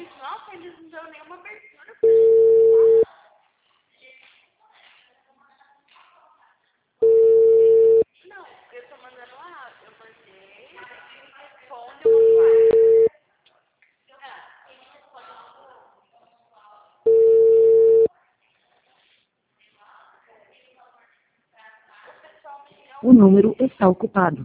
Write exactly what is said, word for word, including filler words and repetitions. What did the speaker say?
Nossa, eles não dão nenhuma abertura. Não, eu tô mandando lá. Eu mandei. Responde, eu mando lá. O número está ocupado.